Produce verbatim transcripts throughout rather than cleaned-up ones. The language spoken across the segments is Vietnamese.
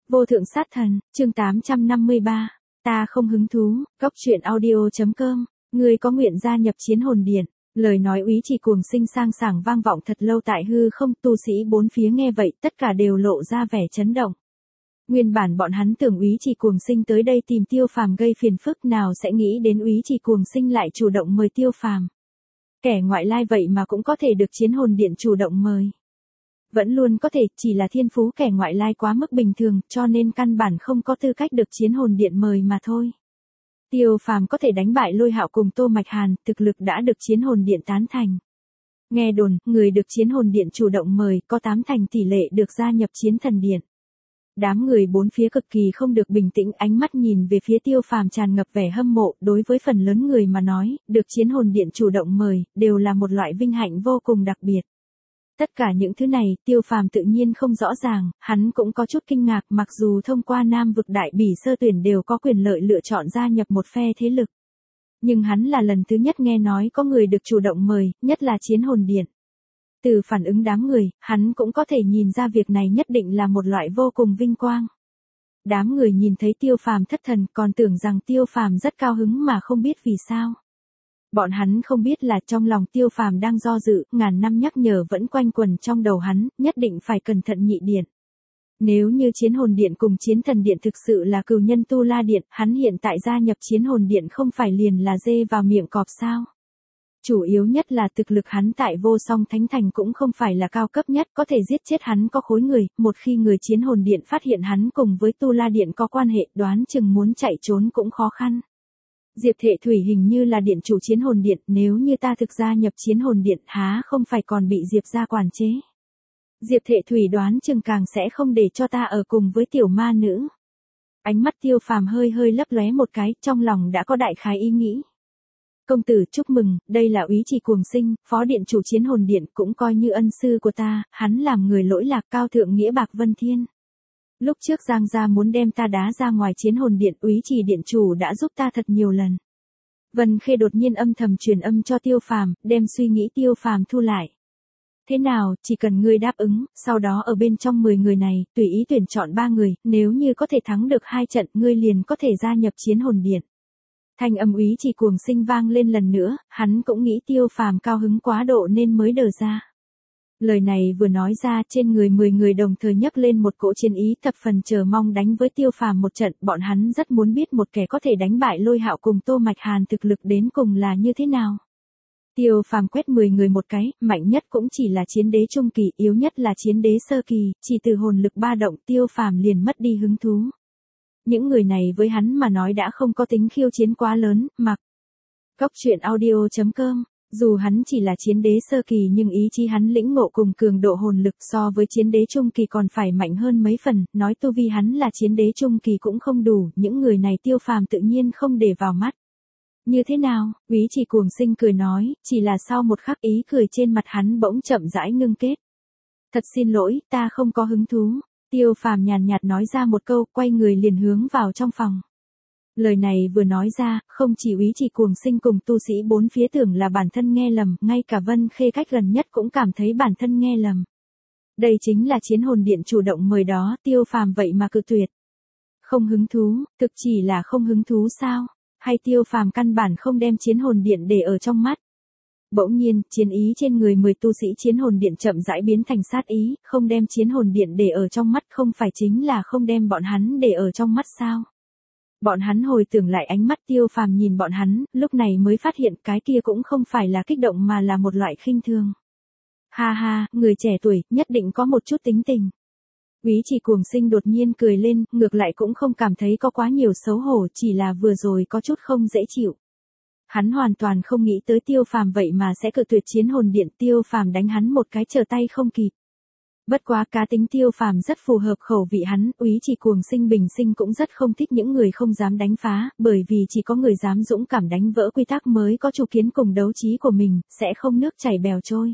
Vô thượng sát thần, chương tám trăm năm mươi ba. Ta không hứng thú, cốc truyện audio chấm com. Ngươi có nguyện gia nhập chiến hồn điện. Lời nói úy trì cuồng sinh sang sảng vang vọng thật lâu tại hư không, tu sĩ bốn phía nghe vậy tất cả đều lộ ra vẻ chấn động. Nguyên bản bọn hắn tưởng úy trì cuồng sinh tới đây tìm Tiêu Phàm gây phiền phức, nào sẽ nghĩ đến úy trì cuồng sinh lại chủ động mời Tiêu Phàm. Kẻ ngoại lai vậy mà cũng có thể được chiến hồn điện chủ động mời. Vẫn luôn có thể, chỉ là thiên phú kẻ ngoại lai quá mức bình thường, cho nên căn bản không có tư cách được chiến hồn điện mời mà thôi. Tiêu Phàm có thể đánh bại Lôi Hạo cùng Tô Mạch Hàn, thực lực đã được chiến hồn điện tán thành. Nghe đồn, người được chiến hồn điện chủ động mời, có tám thành tỷ lệ được gia nhập chiến thần điện. Đám người bốn phía cực kỳ không được bình tĩnh, ánh mắt nhìn về phía Tiêu Phàm tràn ngập vẻ hâm mộ, đối với phần lớn người mà nói, được chiến hồn điện chủ động mời, đều là một loại vinh hạnh vô cùng đặc biệt. Tất cả những thứ này, Tiêu Phàm tự nhiên không rõ ràng, hắn cũng có chút kinh ngạc, mặc dù thông qua Nam vực đại bỉ sơ tuyển đều có quyền lợi lựa chọn gia nhập một phe thế lực. Nhưng hắn là lần thứ nhất nghe nói có người được chủ động mời, nhất là chiến hồn điện. Từ phản ứng đám người, hắn cũng có thể nhìn ra việc này nhất định là một loại vô cùng vinh quang. Đám người nhìn thấy Tiêu Phàm thất thần, còn tưởng rằng Tiêu Phàm rất cao hứng mà không biết vì sao. Bọn hắn không biết là trong lòng Tiêu Phàm đang do dự, ngàn năm nhắc nhở vẫn quanh quẩn trong đầu hắn, nhất định phải cẩn thận nhị điện. Nếu như chiến hồn điện cùng chiến thần điện thực sự là cừu nhân Tu La điện, hắn hiện tại gia nhập chiến hồn điện không phải liền là dê vào miệng cọp sao? Chủ yếu nhất là thực lực hắn tại Vô Song Thánh Thành cũng không phải là cao cấp nhất, có thể giết chết hắn có khối người, một khi người chiến hồn điện phát hiện hắn cùng với Tu La điện có quan hệ, đoán chừng muốn chạy trốn cũng khó khăn. Diệp Thệ Thủy hình như là điện chủ chiến hồn điện, nếu như ta thực gia nhập chiến hồn điện, há không phải còn bị Diệp gia quản chế. Diệp Thệ Thủy đoán chừng càng sẽ không để cho ta ở cùng với tiểu ma nữ. Ánh mắt Tiêu Phàm hơi hơi lấp lóe một cái, trong lòng đã có đại khái ý nghĩ. Công tử chúc mừng, đây là úy trì cuồng sinh, phó điện chủ chiến hồn điện, cũng coi như ân sư của ta, hắn làm người lỗi lạc, cao thượng nghĩa bạc vân thiên. Lúc trước Giang gia muốn đem ta đá ra ngoài chiến hồn điện, úy trì điện chủ đã giúp ta thật nhiều lần. Vân Khê đột nhiên âm thầm truyền âm cho Tiêu Phàm, đem suy nghĩ Tiêu Phàm thu lại. Thế nào, chỉ cần ngươi đáp ứng, sau đó ở bên trong mười người này, tùy ý tuyển chọn ba người, nếu như có thể thắng được hai trận, ngươi liền có thể gia nhập chiến hồn điện. Thanh âm úy trì cuồng sinh vang lên lần nữa, hắn cũng nghĩ Tiêu Phàm cao hứng quá độ nên mới đờ ra. Lời này vừa nói ra, trên người mười người đồng thời nhấc lên một cỗ chiến ý, thập phần chờ mong đánh với Tiêu Phàm một trận, bọn hắn rất muốn biết một kẻ có thể đánh bại Lôi Hạo cùng Tô Mạch Hàn thực lực đến cùng là như thế nào. Tiêu Phàm quét mười người một cái, mạnh nhất cũng chỉ là chiến đế trung kỳ, yếu nhất là chiến đế sơ kỳ, chỉ từ hồn lực ba động Tiêu Phàm liền mất đi hứng thú. Những người này với hắn mà nói đã không có tính khiêu chiến quá lớn, mặc. Cốc truyện audio chấm com. Dù hắn chỉ là chiến đế sơ kỳ nhưng ý chí hắn lĩnh ngộ cùng cường độ hồn lực so với chiến đế trung kỳ còn phải mạnh hơn mấy phần, nói tu vi hắn là chiến đế trung kỳ cũng không đủ, những người này Tiêu Phàm tự nhiên không để vào mắt. Như thế nào, úy trì cuồng sinh cười nói, chỉ là sau một khắc ý cười trên mặt hắn bỗng chậm rãi ngưng kết. Thật xin lỗi, ta không có hứng thú. Tiêu Phàm nhàn nhạt nói ra một câu, quay người liền hướng vào trong phòng. Lời này vừa nói ra, không chỉ úy trì cuồng sinh cùng tu sĩ bốn phía tưởng là bản thân nghe lầm, ngay cả Vân Khê cách gần nhất cũng cảm thấy bản thân nghe lầm. Đây chính là chiến hồn điện chủ động mời đó, Tiêu Phàm vậy mà cự tuyệt. Không hứng thú, thực chỉ là không hứng thú sao? Hay Tiêu Phàm căn bản không đem chiến hồn điện để ở trong mắt? Bỗng nhiên, chiến ý trên người mười tu sĩ chiến hồn điện chậm rãi biến thành sát ý, không đem chiến hồn điện để ở trong mắt không phải chính là không đem bọn hắn để ở trong mắt sao? Bọn hắn hồi tưởng lại ánh mắt Tiêu Phàm nhìn bọn hắn, lúc này mới phát hiện cái kia cũng không phải là kích động mà là một loại khinh thường. Ha ha, người trẻ tuổi, nhất định có một chút tính tình. Úy trì cuồng sinh đột nhiên cười lên, ngược lại cũng không cảm thấy có quá nhiều xấu hổ, chỉ là vừa rồi có chút không dễ chịu. Hắn hoàn toàn không nghĩ tới Tiêu Phàm vậy mà sẽ cự tuyệt chiến hồn điện, Tiêu Phàm đánh hắn một cái trở tay không kịp. Bất quá cá tính Tiêu Phàm rất phù hợp khẩu vị hắn, úy trì cuồng sinh bình sinh cũng rất không thích những người không dám đánh phá, bởi vì chỉ có người dám dũng cảm đánh vỡ quy tắc mới có chủ kiến cùng đấu trí của mình, sẽ không nước chảy bèo trôi.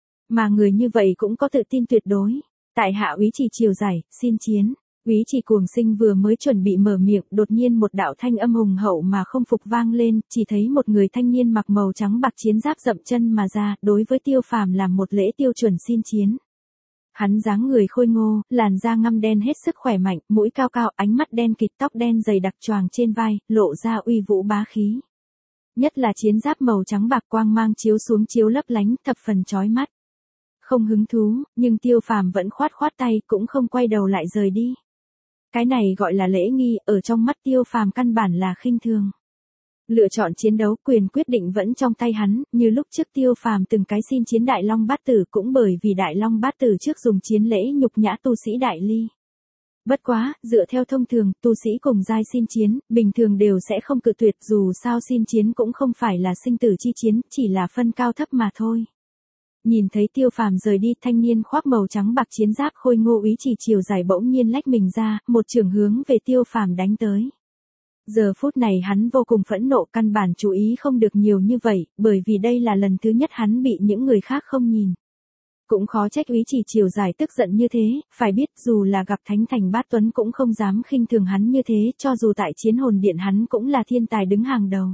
Mà người như vậy cũng có tự tin tuyệt đối. Tại hạ úy trì chiều giải, xin chiến. Úy trì cuồng sinh vừa mới chuẩn bị mở miệng, đột nhiên một đạo thanh âm hùng hậu mà không phục vang lên, chỉ thấy một người thanh niên mặc màu trắng bạc chiến giáp dậm chân mà ra, đối với Tiêu Phàm làm một lễ tiêu chuẩn xin chiến. Hắn dáng người khôi ngô, làn da ngăm đen hết sức khỏe mạnh, mũi cao cao, ánh mắt đen kịt, tóc đen dày đặc choàng trên vai, lộ ra uy vũ bá khí. Nhất là chiến giáp màu trắng bạc quang mang chiếu xuống chiếu lấp lánh, thập phần chói mắt. Không hứng thú, nhưng Tiêu Phàm vẫn khoát khoát tay, cũng không quay đầu lại rời đi. Cái này gọi là lễ nghi, ở trong mắt Tiêu Phàm căn bản là khinh thường. Lựa chọn chiến đấu, quyền quyết định vẫn trong tay hắn, như lúc trước Tiêu Phàm từng cái xin chiến Đại Long Bát Tử cũng bởi vì Đại Long Bát Tử trước dùng chiến lễ nhục nhã tu sĩ Đại Ly. Bất quá, dựa theo thông thường, tu sĩ cùng giai xin chiến, bình thường đều sẽ không cự tuyệt, dù sao xin chiến cũng không phải là sinh tử chi chiến, chỉ là phân cao thấp mà thôi. Nhìn thấy Tiêu Phàm rời đi, thanh niên khoác màu trắng bạc chiến giáp khôi ngô úy chỉ chiều dài bỗng nhiên lách mình ra, một chưởng hướng về Tiêu Phàm đánh tới. Giờ phút này hắn vô cùng phẫn nộ, căn bản chú ý không được nhiều như vậy, bởi vì đây là lần thứ nhất hắn bị những người khác không nhìn. Cũng khó trách úy chỉ chiều dài tức giận như thế, phải biết dù là gặp Thánh Thành Bát Tuấn cũng không dám khinh thường hắn như thế, cho dù tại chiến hồn điện hắn cũng là thiên tài đứng hàng đầu.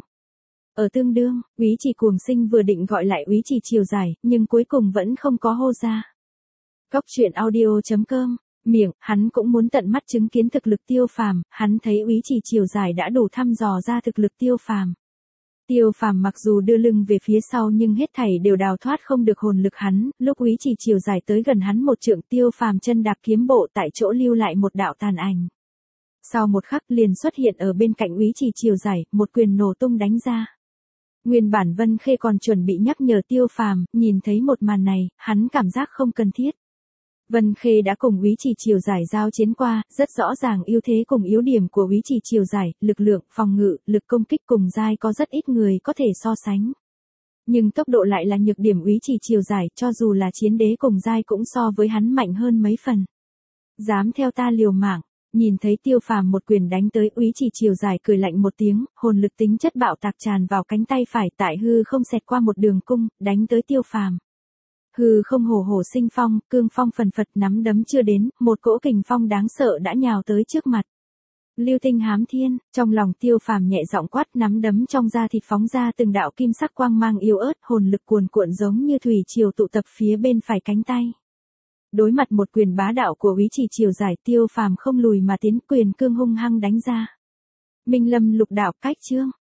Ở tương đương, úy chỉ cuồng sinh vừa định gọi lại úy chỉ chiều dài, nhưng cuối cùng vẫn không có hô ra. Góc truyện audio chấm com, miệng, hắn cũng muốn tận mắt chứng kiến thực lực Tiêu Phàm, hắn thấy úy chỉ chiều dài đã đủ thăm dò ra thực lực Tiêu Phàm. Tiêu Phàm mặc dù đưa lưng về phía sau nhưng hết thảy đều đào thoát không được hồn lực hắn, lúc úy chỉ chiều dài tới gần hắn một trượng, Tiêu Phàm chân đạp kiếm bộ tại chỗ lưu lại một đạo tàn ảnh. Sau một khắc liền xuất hiện ở bên cạnh úy chỉ chiều dài, một quyền nổ tung đánh ra. Nguyên bản Vân Khê còn chuẩn bị nhắc nhở Tiêu Phàm, nhìn thấy một màn này, hắn cảm giác không cần thiết. Vân Khê đã cùng úy chỉ chiều dài giao chiến qua, rất rõ ràng ưu thế cùng yếu điểm của úy chỉ chiều dài, lực lượng, phòng ngự, lực công kích cùng giai có rất ít người có thể so sánh. Nhưng tốc độ lại là nhược điểm úy chỉ chiều dài, cho dù là chiến đế cùng giai cũng so với hắn mạnh hơn mấy phần. Dám theo ta liều mạng. Nhìn thấy Tiêu Phàm một quyền đánh tới, úy chỉ chiều dài cười lạnh một tiếng, hồn lực tính chất bạo tạc tràn vào cánh tay phải, tại hư không xẹt qua một đường cung, đánh tới Tiêu Phàm. Hư không hổ hổ sinh phong, cương phong phần phật, nắm đấm chưa đến, một cỗ kình phong đáng sợ đã nhào tới trước mặt. Lưu tinh hám thiên, trong lòng Tiêu Phàm nhẹ giọng quát, nắm đấm trong da thịt phóng ra từng đạo kim sắc quang mang yếu ớt, hồn lực cuồn cuộn giống như thủy triều tụ tập phía bên phải cánh tay. Đối mặt một quyền bá đạo của úy chỉ chiều dài, Tiêu Phàm không lùi mà tiến, quyền cương hung hăng đánh ra. Minh Lâm lục đạo cách chương,